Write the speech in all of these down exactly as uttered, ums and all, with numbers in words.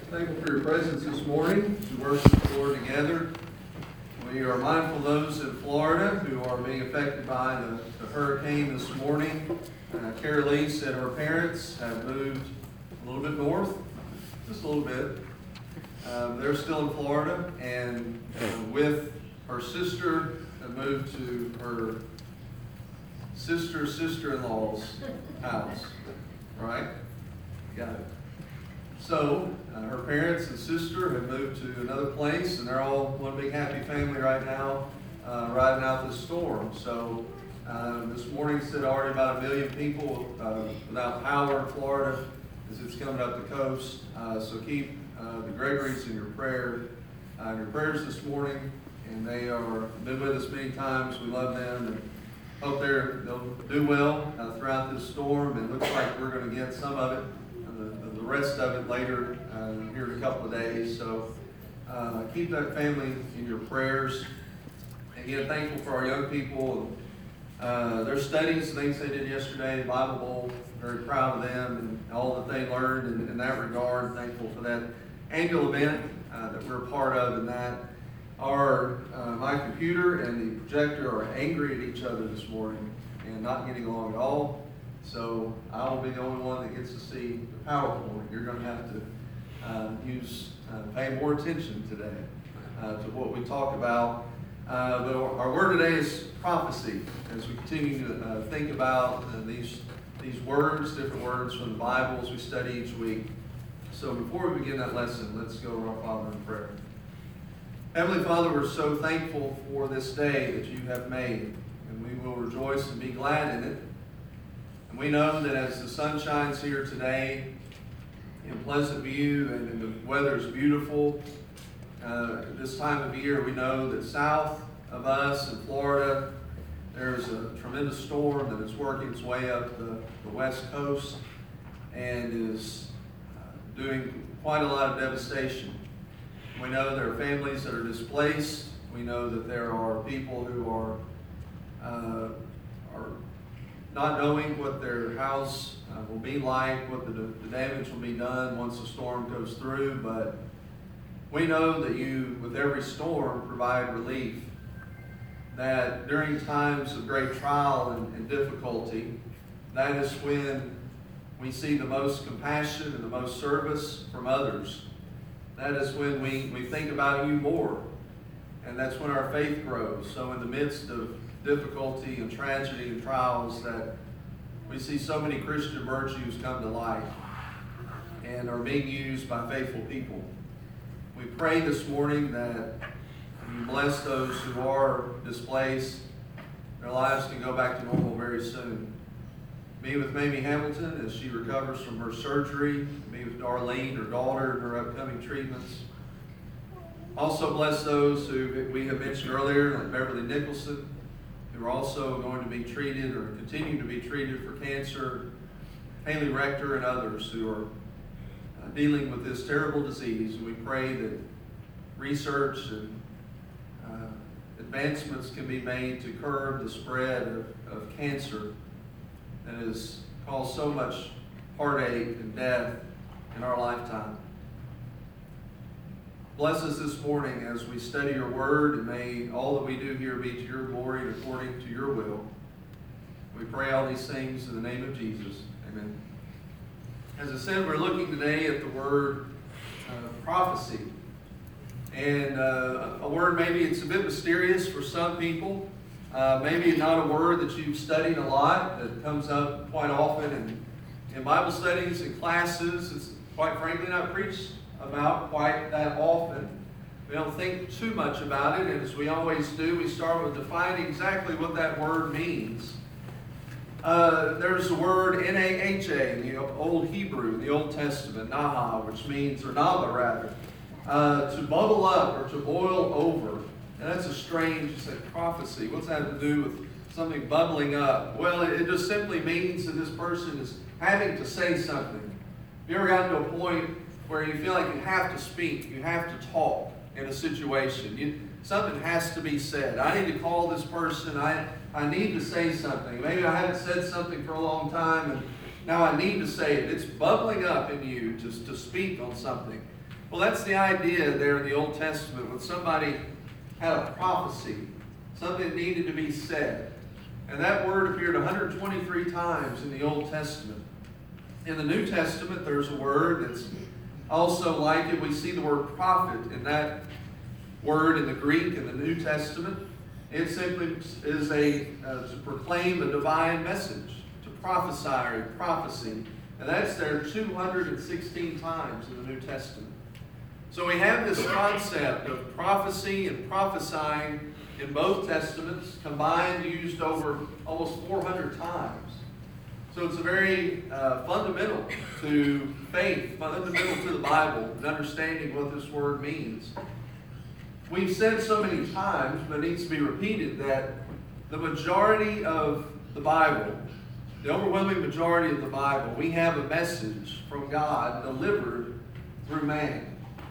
Thankful for your presence this morning to worship the Lord together. We are mindful of those in Florida who are being affected by the, the hurricane this morning. Uh, Carrie Lee said her parents have moved a little bit north, just a little bit. Um, they're still in Florida, and uh, with her sister, have moved to her sister sister-in-law's house. Right? Got it. So, uh, her parents and sister have moved to another place, and they're all one big happy family right now, uh, riding out this storm. So, uh, this morning said already about a million people uh, without power in Florida as it's coming up the coast. Uh, so keep uh, the Gregories in your prayer, uh, your prayers this morning, and they are been with us many times. We love them, and hope they're, they'll do well uh, throughout this storm. It looks like we're going to get some of it. The, the rest of it later uh, here in a couple of days. So uh, keep that family in your prayers. Again, thankful for our young people, uh, their studies, things they did yesterday, Bible Bowl. Very proud of them and all that they learned in, in that regard. Thankful for that annual event uh, that we're a part of in that. Our uh, my computer and the projector are angry at each other this morning and not getting along at all. So I will be the only one that gets to see the PowerPoint. You're going to have to uh, use, uh, pay more attention today uh, to what we talk about. Uh, but our word today is prophecy, as we continue to uh, think about uh, these these words, different words from the Bible as we study each week. So before we begin that lesson, let's go to our Father in prayer. Heavenly Father, we're so thankful for this day that you have made, and we will rejoice and be glad in it. And we know that as the sun shines here today in Pleasant View and the weather is beautiful, uh, this time of year we know that south of us in Florida there's a tremendous storm that is working its way up the, the west coast and is uh, doing quite a lot of devastation. We know there are families that are displaced. We know that there are people who are uh, are not knowing what their house uh, will be like, what the, the damage will be done once the storm goes through. But we know that you, with every storm, provide relief. That during times of great trial and, and difficulty, that is when we see the most compassion and the most service from others. That is when we, we think about you more. And that's when our faith grows. So in the midst of difficulty and tragedy and trials, that we see so many Christian virtues come to life and are being used by faithful people. We pray this morning that you bless those who are displaced. Their lives can go back to normal very soon. Be with Mamie Hamilton as she recovers from her surgery. Be with Darlene, her daughter, in her upcoming treatments. Also bless those who we have mentioned earlier, like Beverly Nicholson, who are also going to be treated or continue to be treated for cancer. Haley Rector and others who are uh, dealing with this terrible disease. We pray that research and uh, advancements can be made to curb the spread of, of cancer that has caused so much heartache and death in our lifetime. Bless us this morning as we study your word, and may all that we do here be to your glory and according to your will. We pray all these things in the name of Jesus. Amen. As I said, we're looking today at the word uh, prophecy. And uh, a word, maybe it's a bit mysterious for some people. Uh, maybe not a word that you've studied a lot, that comes up quite often in, in Bible studies and classes. It's quite frankly not preached about quite that often. We don't think too much about it, and as we always do, we start with defining exactly what that word means. Uh, there's the word N A H A in the Old Hebrew, in the Old Testament, Naha, which means, or Nava rather, uh, to bubble up or to boil over. And that's a strange it's like, prophecy. What's that to do with something bubbling up? Well, it, it just simply means that this person is having to say something. Have you ever gotten to a point where you feel like you have to speak, you have to talk in a situation? You, something has to be said. I need to call this person. I, I need to say something. Maybe I haven't said something for a long time, and now I need to say it. It's bubbling up in you to, to speak on something. Well, that's the idea there in the Old Testament. When somebody had a prophecy, something needed to be said. And that word appeared one hundred twenty-three times in the Old Testament. In the New Testament, there's a word that's also like it. We see the word prophet in that word in the Greek in the New Testament. It simply is a uh, to proclaim a divine message, to prophesy or prophecy. And that's there two hundred sixteen times in the New Testament. So we have this concept of prophecy and prophesying in both Testaments, combined, used over almost four hundred times. So it's a very uh, fundamental to faith, fundamental to the Bible, and understanding what this word means. We've said so many times, but it needs to be repeated, that the majority of the Bible, the overwhelming majority of the Bible, we have a message from God delivered through man.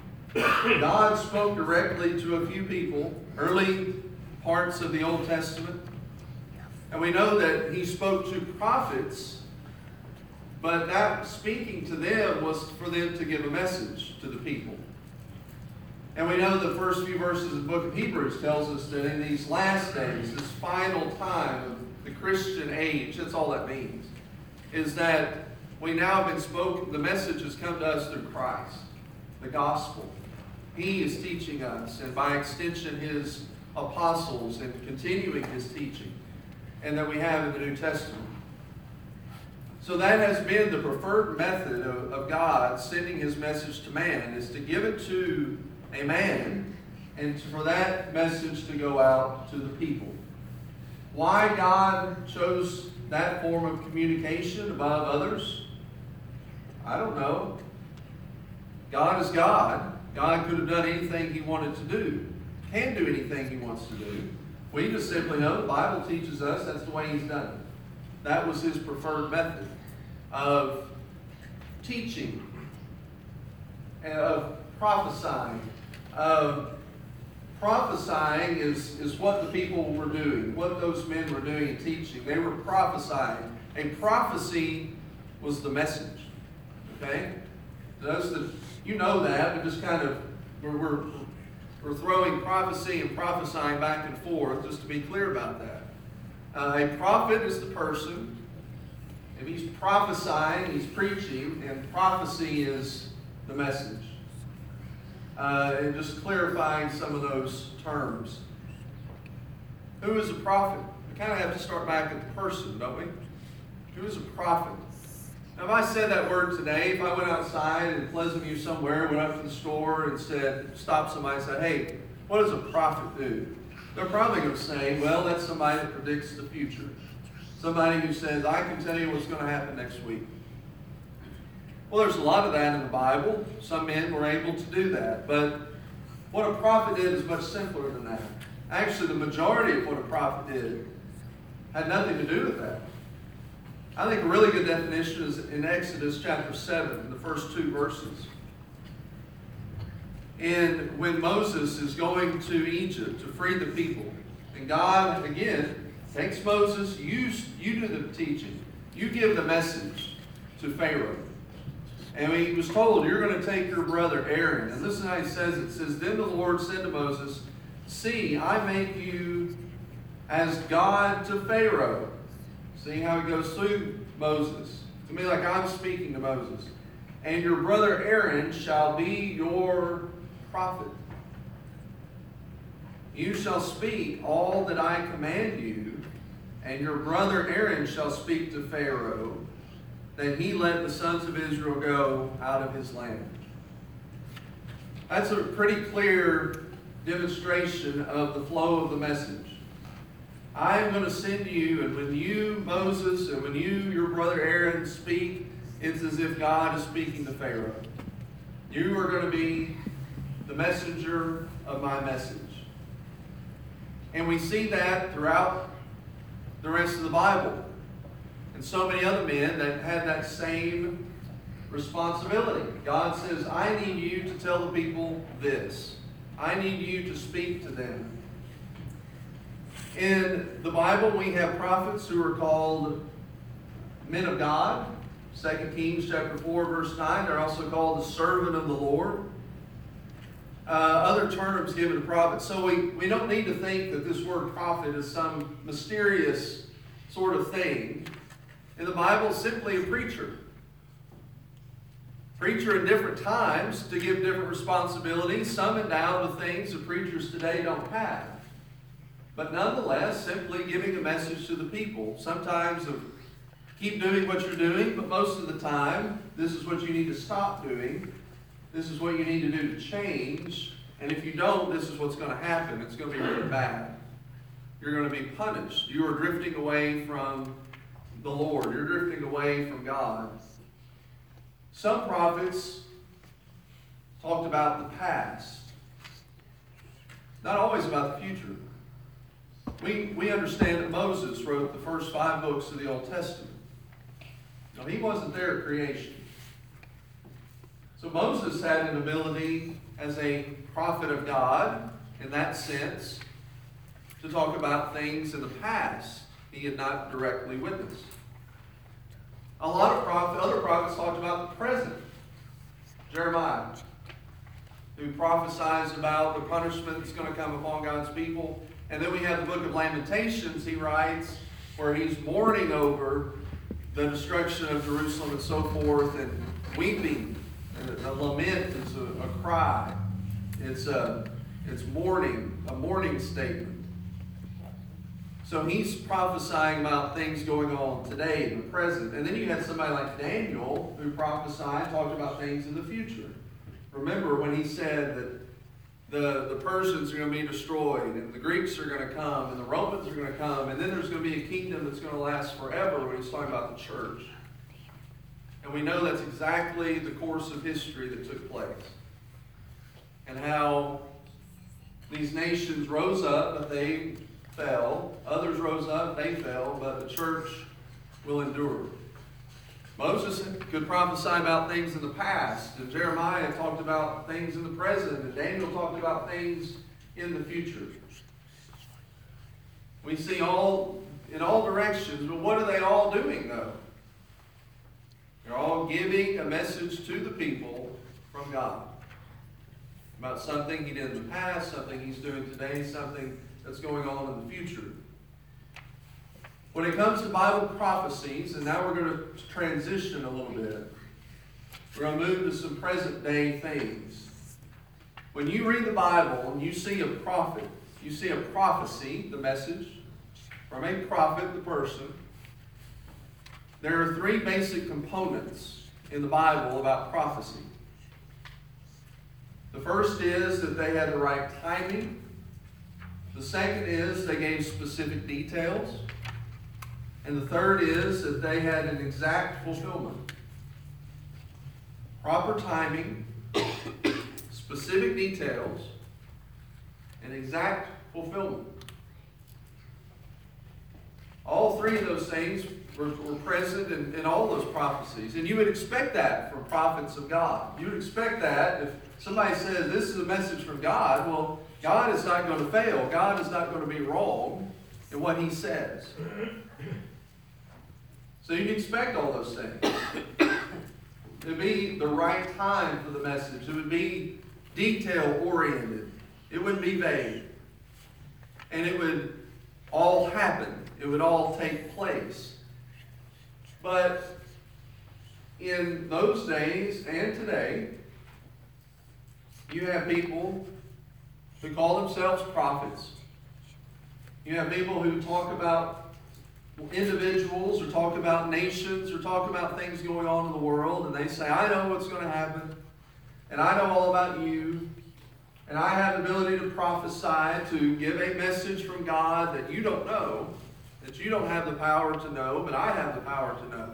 God spoke directly to a few people, early parts of the Old Testament. And we know that he spoke to prophets, but that speaking to them was for them to give a message to the people. And we know the first few verses of the book of Hebrews tells us that in these last days, this final time of the Christian age, that's all that means, is that we now have been spoken, the message has come to us through Christ, the gospel. He is teaching us, and by extension his apostles, and continuing his teaching, and that we have in the New Testament. So that has been the preferred method of, of God sending his message to man, is to give it to a man, and for that message to go out to the people. Why God chose that form of communication above others? I don't know. God is God. God could have done anything he wanted to do, can do anything he wants to do. We just simply know the Bible teaches us that's the way he's done it. That was his preferred method of teaching, of prophesying. Of prophesying is, is what the people were doing, what those men were doing and teaching. They were prophesying. A prophecy was the message. Okay? Those that you know that, but just kind of we're, we're we're throwing prophecy and prophesying back and forth, just to be clear about that. Uh, a prophet is the person. If he's prophesying, he's preaching, and prophecy is the message. Uh, and just clarifying some of those terms. Who is a prophet? We kind of have to start back at the person, don't we? Who is a prophet? Now, if I said that word today, if I went outside in Pleasant View somewhere, went up to the store and said, stopped somebody and said, hey, what does a prophet do? They're probably going to say, well, that's somebody that predicts the future. Somebody who says, I can tell you what's going to happen next week. Well, there's a lot of that in the Bible. Some men were able to do that. But what a prophet did is much simpler than that. Actually, the majority of what a prophet did had nothing to do with that. I think a really good definition is in Exodus chapter seven, in the first two verses. And when Moses is going to Egypt to free the people, and God, again, takes Moses, you, you do the teaching. You give the message to Pharaoh. And he was told, you're going to take your brother Aaron. And listen how he says it. It says, then the Lord said to Moses, see, I make you as God to Pharaoh. See how it goes through Moses. To me, like I'm speaking to Moses. And your brother Aaron shall be your prophet. You shall speak all that I command you, and your brother Aaron shall speak to Pharaoh, that he let the sons of Israel go out of his land. That's a pretty clear demonstration of the flow of the message. I am going to send you, and when you, Moses, and when you, your brother Aaron, speak, it's as if God is speaking to Pharaoh. You are going to be the messenger of my message. And we see that throughout the rest of the Bible. And so many other men that had that same responsibility. God says, I need you to tell the people this. I need you to speak to them. In the Bible, we have prophets who are called men of God. Second Kings chapter four, verse nine. They're also called the servant of the Lord. uh, other terms given to prophets. So we, we don't need to think that this word prophet is some mysterious sort of thing. In the Bible, it's simply a preacher. Preacher in different times to give different responsibilities, some endowed with things that preachers today don't have. But nonetheless, simply giving a message to the people. Sometimes of keep doing what you're doing, but most of the time, this is what you need to stop doing. This is what you need to do to change. And if you don't, this is what's going to happen. It's going to be really bad. You're going to be punished. You are drifting away from the Lord. You're drifting away from God. Some prophets talked about the past, not always about the future. We, we understand that Moses wrote the first five books of the Old Testament. Now, he wasn't there at creation. So Moses had an ability as a prophet of God, in that sense, to talk about things in the past he had not directly witnessed. A lot of prophets, other prophets talked about the present. Jeremiah, who prophesies about the punishment that's going to come upon God's people. And then we have the book of Lamentations, he writes, where he's mourning over the destruction of Jerusalem and so forth, and weeping. And a lament is a, a cry. It's a, it's mourning, a mourning statement. So he's prophesying about things going on today, in the present. And then you had somebody like Daniel who prophesied, talked about things in the future. Remember when he said that the, the Persians are going to be destroyed, and the Greeks are going to come, and the Romans are going to come, and then there's going to be a kingdom that's going to last forever, when he's talking about the church. And we know that's exactly the course of history that took place. And how these nations rose up, but they fell. Others rose up, they fell, but the church will endure. Moses could prophesy about things in the past, and Jeremiah talked about things in the present, and Daniel talked about things in the future. We see all in all directions, but what are they all doing though? They're all giving a message to the people from God about something he did in the past, something he's doing today, something that's going on in the future. When it comes to Bible prophecies, and now we're going to transition a little bit, we're going to move to some present day things. When you read the Bible and you see a prophet, you see a prophecy, the message, from a prophet, the person, there are three basic components in the Bible about prophecy. The first is that they had the right timing. The second is they gave specific details. And the third is that they had an exact fulfillment. Proper timing, specific details, and exact fulfillment. All three of those things were, were present in, in all those prophecies. And you would expect that from prophets of God. You would expect that if somebody says this is a message from God, well, God is not going to fail. God is not going to be wrong in what he says. So you can expect all those things. It would be the right time for the message. It would be detail-oriented. It wouldn't be vague. And it would all happen. It would all take place. But in those days and today, you have people who call themselves prophets. You have people who talk about individuals, or talk about nations, or talk about things going on in the world, and they say, I know what's going to happen, and I know all about you, and I have the ability to prophesy, to give a message from God that you don't know, that you don't have the power to know, but I have the power to know.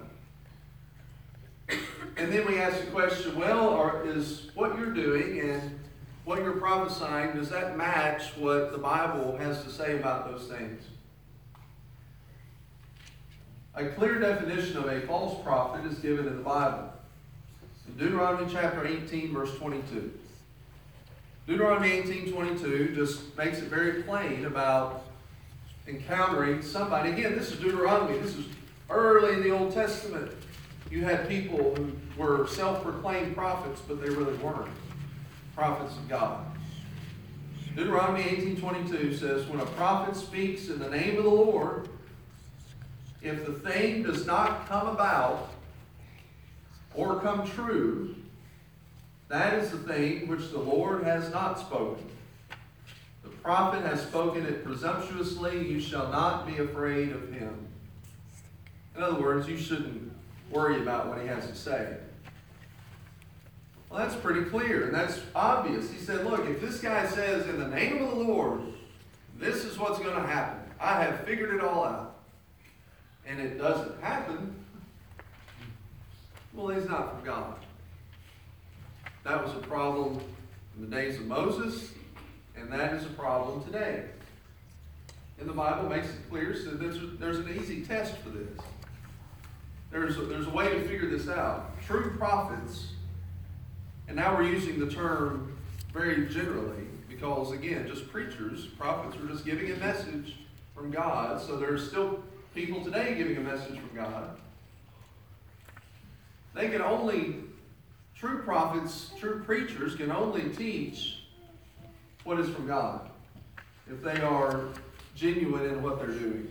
And then we ask the question, well, are, is what you're doing and what you're prophesying, does that match what the Bible has to say about those things? A clear definition of a false prophet is given in the Bible. In Deuteronomy chapter eighteen, verse twenty-two. Deuteronomy eighteen, twenty-two just makes it very plain about encountering somebody. Again, this is Deuteronomy. This is early in the Old Testament. You had people who were self-proclaimed prophets, but they really weren't prophets of God. Deuteronomy eighteen twenty-two says, when a prophet speaks in the name of the Lord, if the thing does not come about or come true, that is the thing which the Lord has not spoken. The prophet has spoken it presumptuously. You shall not be afraid of him. In other words, you shouldn't worry about what he has to say. Well, that's pretty clear, and that's obvious. He said, look, if this guy says, in the name of the Lord, this is what's going to happen. I have figured it all out. And it doesn't happen. Well, he's not from God. That was a problem in the days of Moses, and that is a problem today. And the Bible makes it clear, so there's, there's an easy test for this. There's a, there's a way to figure this out. True prophets, and now we're using the term very generally, because again, just preachers, prophets are just giving a message from God, so there's still people today giving a message from God. They can only, true prophets, true preachers can only teach what is from God if they are genuine in what they're doing.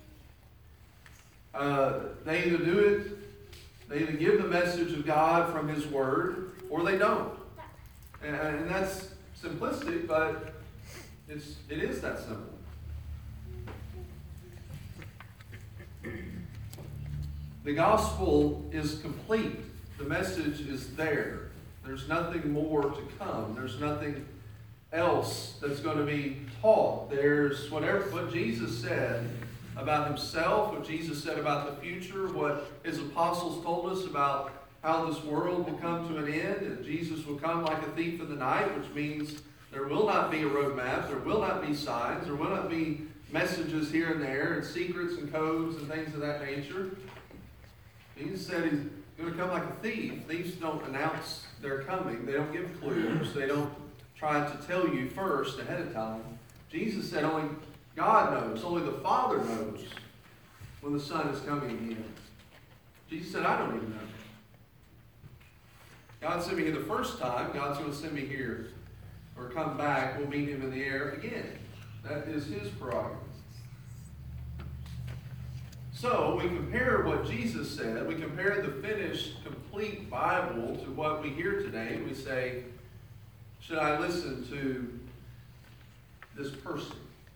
Uh, they either do it, they either give the message of God from His Word, or they don't. And, and that's simplistic, but it's, it is that simple. The gospel is complete. The message is there. There's nothing more to come. There's nothing else that's going to be taught. There's whatever what Jesus said about himself, what Jesus said about the future, what his apostles told us about how this world will come to an end, and Jesus will come like a thief in the night, which means there will not be a roadmap, there will not be signs, there will not be messages here and there, and secrets and codes and things of that nature. Jesus said he's going to come like a thief. Thieves don't announce their coming. They don't give clues. They don't try to tell you first ahead of time. Jesus said only God knows. Only the Father knows when the Son is coming again. Jesus said, I don't even know. God sent me here the first time. God's going to send me here or come back. We'll meet him in the air again. That is his prerogative. So we compare what Jesus said. We compare the finished, complete Bible to what we hear today. We say, should I listen to this person?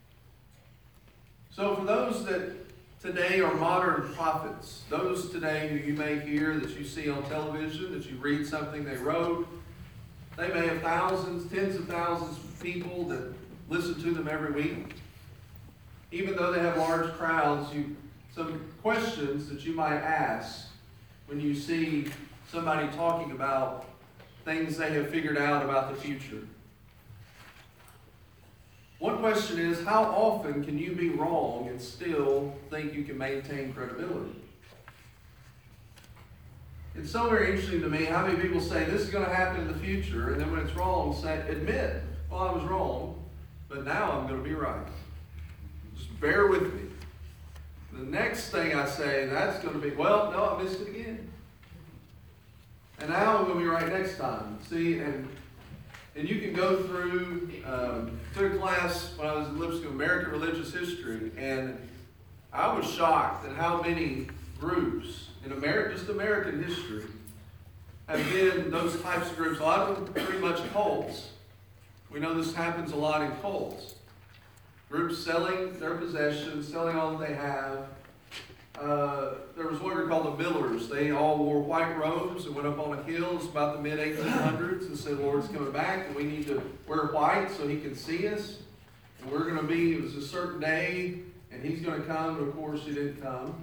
So for those that today are modern prophets, those today who you may hear, that you see on television, that you read something they wrote, they may have thousands, tens of thousands of people that listen to them every week. Even though they have large crowds, you some questions that you might ask when you see somebody talking about things they have figured out about the future. One question is, how often can you be wrong and still think you can maintain credibility? It's so very interesting to me how many people say this is going to happen in the future, and then when it's wrong, say, admit, well, I was wrong, but now I'm going to be right. Just bear with me. The next thing I say, that's going to be, well, no, I missed it again. And now I'm going to be right next time. See, and and you can go through, um, took a class when I was in Lipscomb, American Religious History, and I was shocked at how many groups in America, just American history, have been those types of groups. A lot of them pretty much cults. We know this happens a lot in cults. Groups selling their possessions, selling all that they have. Uh, there was what are called the Millers. They all wore white robes and went up on a hill. It's about the mid eighteen hundreds and said, Lord's coming back and we need to wear white so he can see us. And we're going to be, it was a certain day and he's going to come, but of course he didn't come.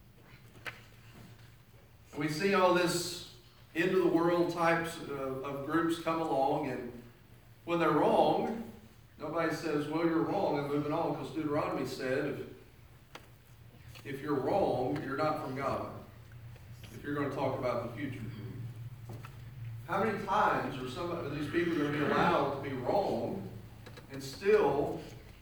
And we see all this end of the world types of, of groups come along, and when they're wrong, nobody says, well, you're wrong, and moving on, because Deuteronomy said, if, if you're wrong, you're not from God. If you're going to talk about the future. How many times are some of these people going to be allowed to be wrong and still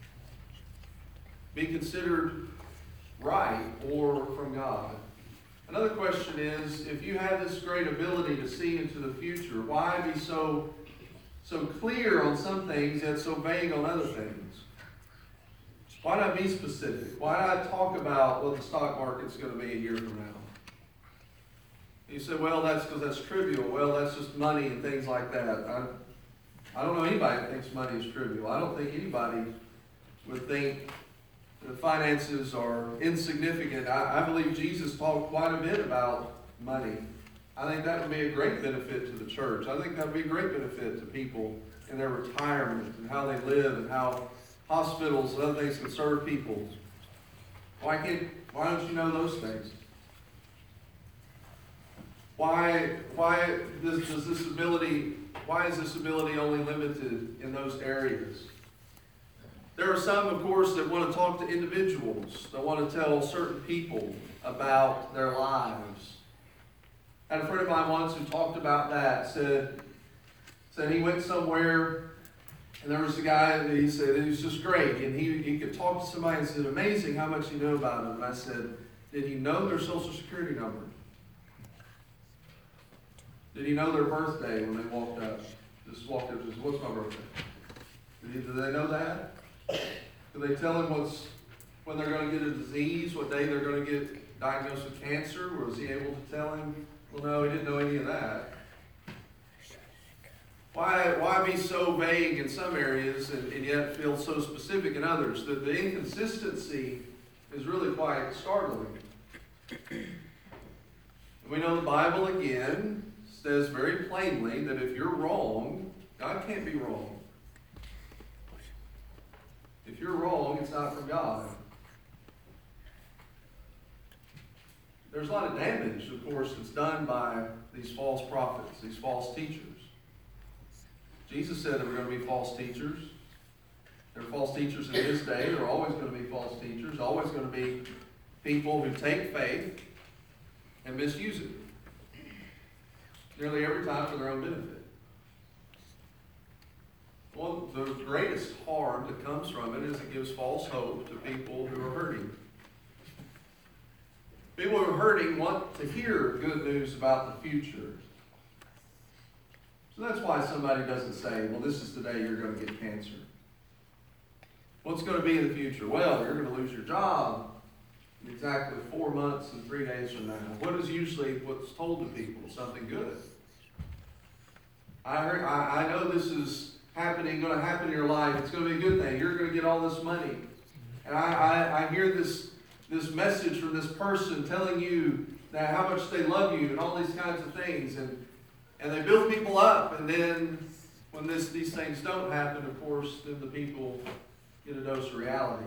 be considered right or from God? Another question is, if you have this great ability to see into the future, why be so so clear on some things, yet so vague on other things? Why not be specific? Why not talk about what the stock market's going to be a year from now? You say, well, that's because that's trivial. Well, that's just money and things like that. I, I don't know anybody that thinks money is trivial. I don't think anybody would think that finances are insignificant. I, I believe Jesus talked quite a bit about money. I think that would be a great benefit to the church. I think that would be a great benefit to people in their retirement and how they live and how hospitals and other things can serve people. Why can't, why don't you know those things? Why, why does, does this ability, why is this ability only limited in those areas? There are some, of course, that want to talk to individuals, that want to tell certain people about their lives. I had a friend of mine once who talked about that, said, said he went somewhere, and there was a guy that he said, it was just great, and he, he could talk to somebody and said, amazing how much you know about them. And I said, did he know their social security number? Did he know their birthday when they walked up? Just walked up and said, what's my birthday? Did, he, did they know that? Did they tell him what's, when they're going to get a disease, what day they're going to get diagnosed with cancer? Was he able to tell him? Well, no, he didn't know any of that. Why, why be so vague in some areas and, and yet feel so specific in others? The, the inconsistency is really quite startling. We know the Bible, again, says very plainly that if you're wrong, God can't be wrong. If you're wrong, it's not from God. There's a lot of damage, of course, that's done by these false prophets, these false teachers. Jesus said there were going to be false teachers. There are false teachers in his day. There are always going to be false teachers, always going to be people who take faith and misuse it. Nearly every time for their own benefit. Well, the greatest harm that comes from it is it gives false hope to people who are hurting. People who are hurting want to hear good news about the future. So that's why somebody doesn't say, well, this is the day you're going to get cancer. What's going to be in the future? Well, you're going to lose your job in exactly four months and three days from now. What is usually what's told to people? Something good. I, heard, I, I know this is happening, going to happen in your life. It's going to be a good thing. You're going to get all this money. And I, I, I hear this, this message from this person telling you that how much they love you and all these kinds of things. And, and they build people up. And then when this, these things don't happen, of course, then the people get a dose of reality.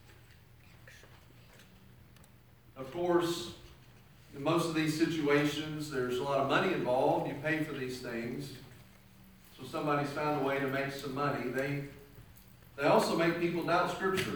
Of course, in most of these situations, there's a lot of money involved. You pay for these things. So somebody's found a way to make some money. They, they also make people doubt Scripture.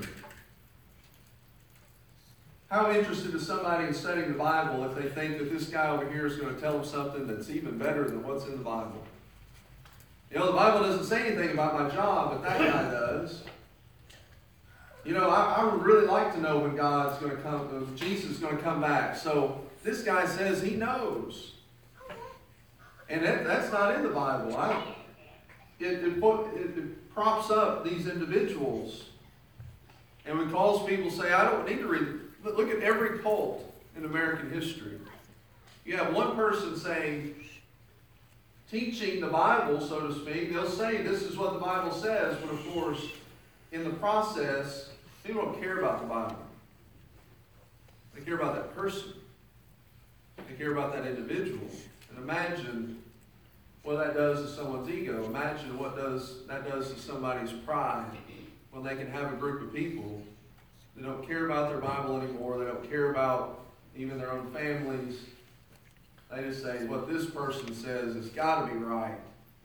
How interested is somebody in studying the Bible if they think that this guy over here is going to tell them something that's even better than what's in the Bible? You know, the Bible doesn't say anything about my job, but that guy does. You know, I, I would really like to know when God's going to come, when Jesus is going to come back. So this guy says he knows. And that, that's not in the Bible. I, it, it, it, it props up these individuals. And it causes people to say, I don't need to read. Look at every cult in American history. You have one person saying, teaching the Bible, so to speak. They'll say this is what the Bible says, but of course, in the process, people don't care about the Bible. They care about that person. They care about that individual. And imagine what that does to someone's ego. Imagine what does that does to somebody's pride when they can have a group of people that don't care about their Bible anymore. They don't care about even their own families. They just say, what this person says has got to be right.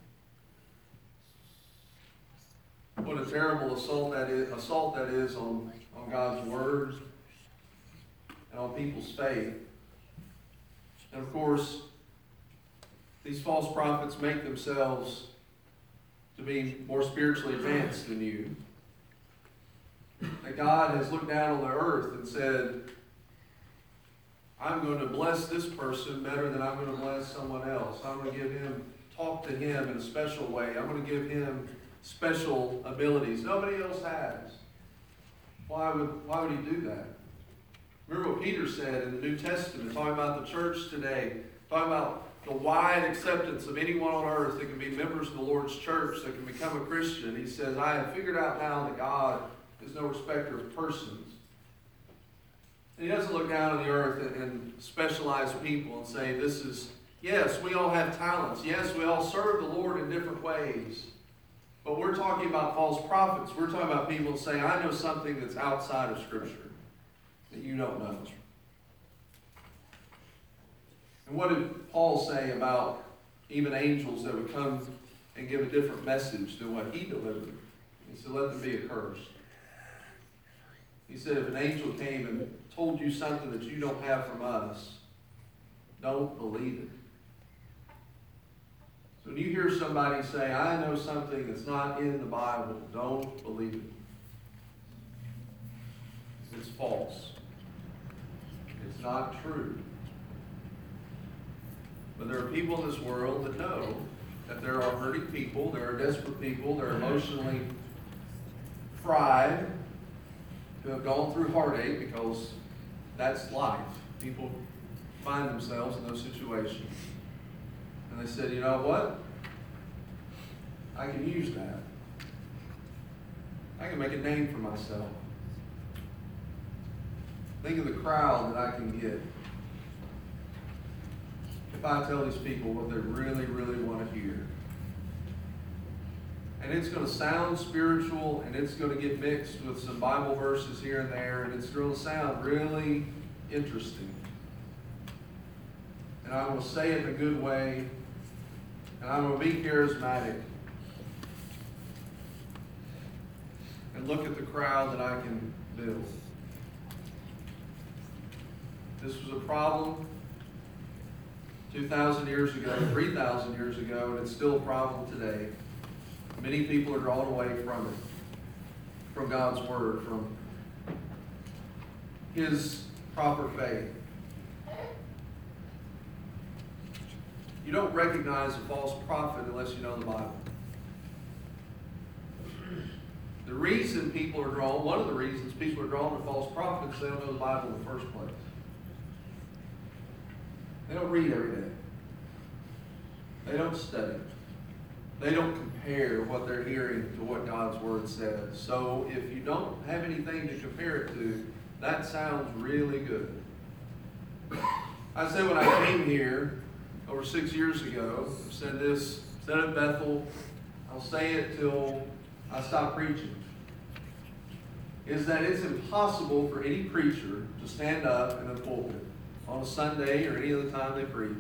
What a terrible assault that is, assault that is on, on God's Word and on people's faith. And of course, these false prophets make themselves to be more spiritually advanced than you. That God has looked down on the earth and said, I'm going to bless this person better than I'm going to bless someone else. I'm going to give him talk to him in a special way. I'm going to give him special abilities nobody else has. Why would, why would he do that? Remember what Peter said in the New Testament, talking about the church today, talking about the wide acceptance of anyone on earth that can be members of the Lord's church, that can become a Christian. He says, I have figured out now that God is no respecter of persons. And he doesn't look down on the earth and, and specialize people and say, this is, yes, we all have talents. Yes, we all serve the Lord in different ways. But we're talking about false prophets. We're talking about people saying, I know something that's outside of Scripture that you don't know. And what did Paul say about even angels that would come and give a different message than what he delivered? He said, let them be accursed. He said, if an angel came and told you something that you don't have from us, don't believe it. So when you hear somebody say, I know something that's not in the Bible, don't believe it. It's false. It's not true. But there are people in this world that know that there are hurting people, there are desperate people, there are emotionally fried, who have gone through heartache, because that's life. People find themselves in those situations. And they said, you know what? I can use that. I can make a name for myself. Think of the crowd that I can get if I tell these people what they really, really want to hear. And it's going to sound spiritual, and it's going to get mixed with some Bible verses here and there, and it's going to sound really interesting. And I'm going to say it in a good way, and I'm going to be charismatic. And look at the crowd that I can build. This was a problem two thousand years ago, three thousand years ago, and it's still a problem today. Many people are drawn away from it, from God's Word, from His proper faith. You don't recognize a false prophet unless you know the Bible. The reason people are drawn, one of the reasons people are drawn to false prophets, they don't know the Bible in the first place. They don't read every day. They don't study. They don't compare what they're hearing to what God's Word says. So if you don't have anything to compare it to, that sounds really good. I said when I came here over six years ago, I said this, said at Bethel, I'll say it till I stop preaching, is that it's impossible for any preacher to stand up in a pulpit on a Sunday or any other time they preach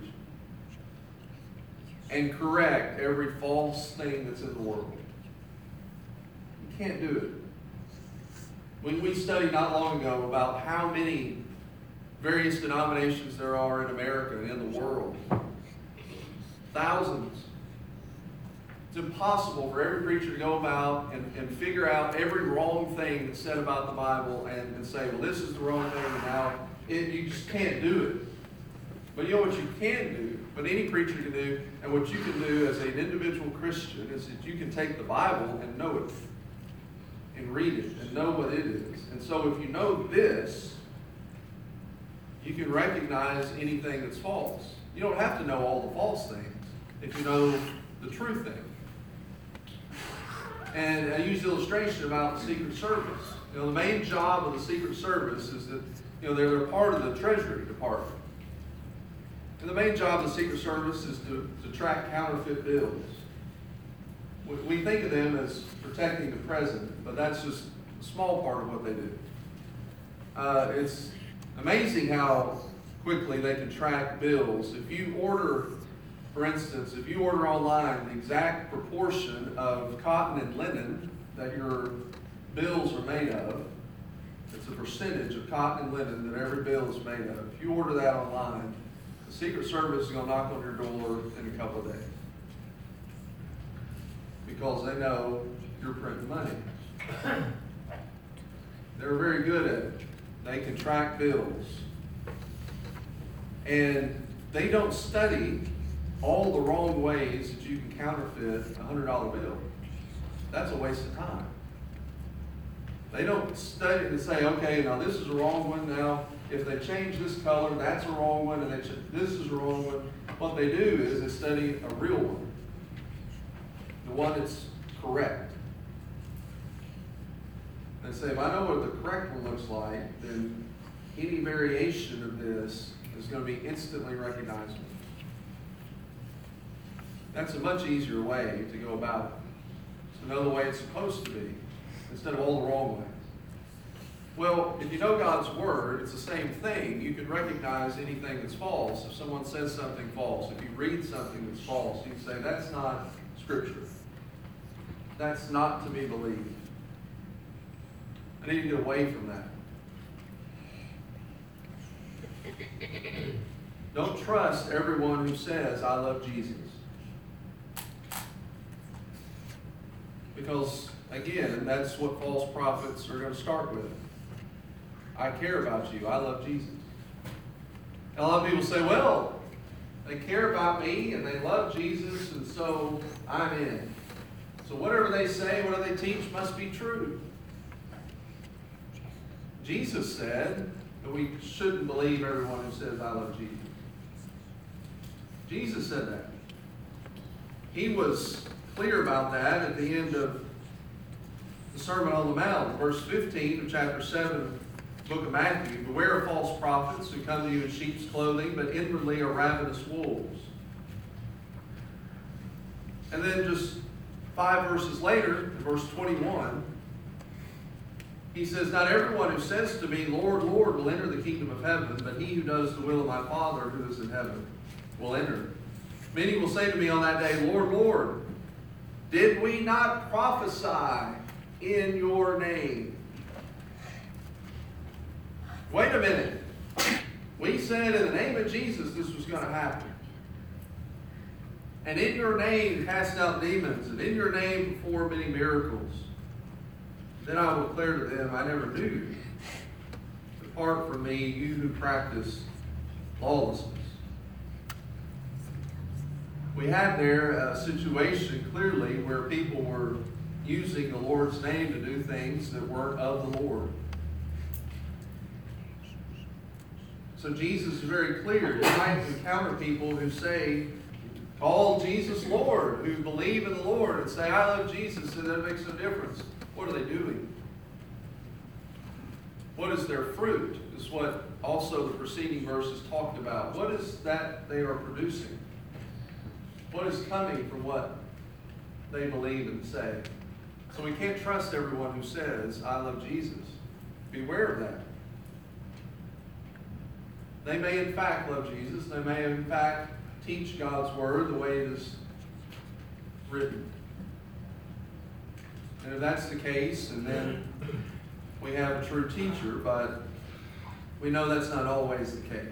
and correct every false thing that's in the world. You can't do it. We, we studied not long ago about how many various denominations there are in America and in the world. Thousands. It's impossible for every preacher to go about and, and figure out every wrong thing that's said about the Bible and, and say, well, this is the wrong thing, and now it, you just can't do it. But you know what you can do, what any preacher can do, and what you can do as an individual Christian is that you can take the Bible and know it, and read it, and know what it is. And so if you know this, you can recognize anything that's false. You don't have to know all the false things if you know the true thing. And I used the illustration about the Secret Service. You know, the main job of the Secret Service is that, you know, they're, they're part of the Treasury Department. And the main job of the Secret Service is to, to track counterfeit bills. We, we think of them as protecting the president, but that's just a small part of what they do. Uh, it's amazing how quickly they can track bills. If you order, for instance, if you order online the exact proportion of cotton and linen that your bills are made of, it's a percentage of cotton and linen that every bill is made of. If you order that online, the Secret Service is going to knock on your door in a couple of days because they know you're printing money. They're very good at it. They can track bills. And they don't study all the wrong ways that you can counterfeit a hundred dollar bill. That's a waste of time. They don't study and say, okay, now this is a wrong one. Now, if they change this color, that's a wrong one, and they ch- this is a wrong one. What they do is they study a real one, the one that's correct. They say, if I know what the correct one looks like, then any variation of this is going to be instantly recognizable. That's a much easier way to go about it. To know the way it's supposed to be, instead of all the wrong ways. Well, if you know God's Word, it's the same thing. You can recognize anything that's false. If someone says something false, if you read something that's false, you can say, that's not Scripture. That's not to be believed. I need to get away from that. Don't trust everyone who says, I love Jesus. Because, again, and that's what false prophets are going to start with. I care about you. I love Jesus. And a lot of people say, well, they care about me and they love Jesus, and so I'm in. So whatever they say, whatever they teach must be true. Jesus said that we shouldn't believe everyone who says, I love Jesus. Jesus said that. He was clear about that at the end of the Sermon on the Mount, verse fifteen of chapter seven, book of Matthew. Beware of false prophets who come to you in sheep's clothing, but inwardly are ravenous wolves. And then just five verses later, in verse twenty-one, he says, not everyone who says to me, Lord, Lord, will enter the kingdom of heaven, but he who does the will of my Father who is in heaven will enter. Many will say to me on that day, Lord, Lord, did we not prophesy in your name? Wait a minute. We said in the name of Jesus this was going to happen. And in your name cast out demons, and in your name perform many miracles. Then I will declare to them, I never knew you. Depart from me, you who practice lawlessness. We had there a situation clearly where people were using the Lord's name to do things that weren't of the Lord. So Jesus is very clear. You might encounter people who say, call Jesus Lord, who believe in the Lord and say, I love Jesus, and that makes no difference. What are they doing? What is their fruit? Is what also the preceding verses talked about. What is that they are producing? What is coming from what they believe and say? So we can't trust everyone who says, I love Jesus. Beware of that. They may in fact love Jesus. They may in fact teach God's Word the way it is written. And if that's the case, and then we have a true teacher, but we know that's not always the case.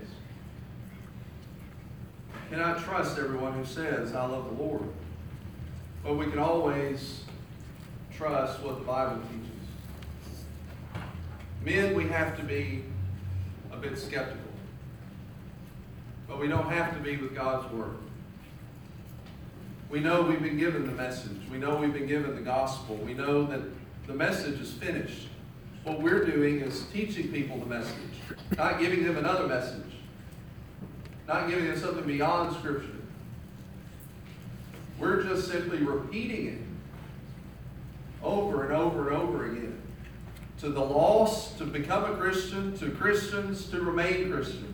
Cannot trust everyone who says, I love the Lord. But we can always trust what the Bible teaches. Men, we have to be a bit skeptical. But we don't have to be with God's Word. We know we've been given the message. We know we've been given the gospel. We know that the message is finished. What we're doing is teaching people the message, not giving them another message. Not giving them something beyond Scripture. We're just simply repeating it over and over and over again. To the lost, to become a Christian, to Christians, to remain Christians.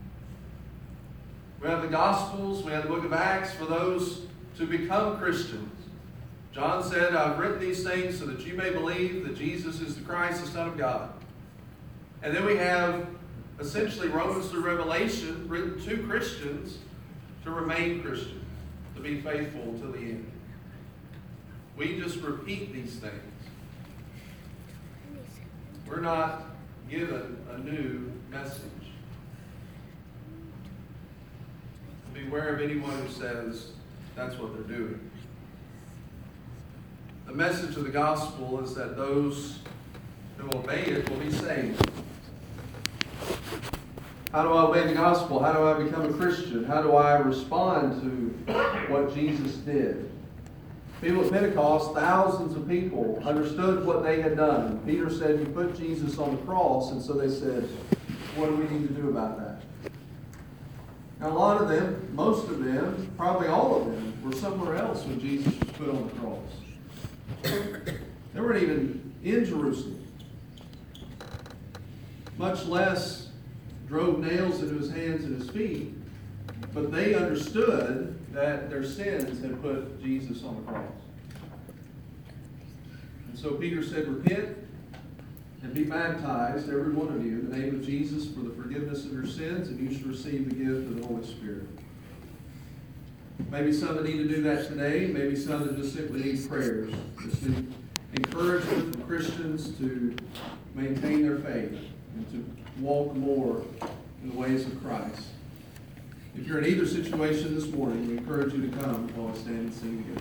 We have the Gospels, we have the book of Acts for those to become Christians. John said, I've written these things so that you may believe that Jesus is the Christ, the Son of God. And then we have essentially Romans through Revelation, written to Christians to remain Christian, to be faithful until the end. We just repeat these things. We're not given a new message. Beware of anyone who says that's what they're doing. The message of the gospel is that those who obey it will be saved. How do I obey the gospel? How do I become a Christian? How do I respond to what Jesus did? People at Pentecost, thousands of people, understood what they had done. Peter said, you put Jesus on the cross, and so they said, what do we need to do about that? Now, a lot of them, most of them, probably all of them, were somewhere else when Jesus was put on the cross. They weren't even in Jerusalem. Much less drove nails into his hands and his feet. But they understood that their sins had put Jesus on the cross. And so Peter said, repent and be baptized, every one of you, in the name of Jesus for the forgiveness of your sins, and you shall receive the gift of the Holy Spirit. Maybe some that need to do that today, maybe some that just simply need prayers. Just need encouragement from Christians to maintain their faith and to walk more in the ways of Christ. If you're in either situation this morning, we encourage you to come while we stand and sing together.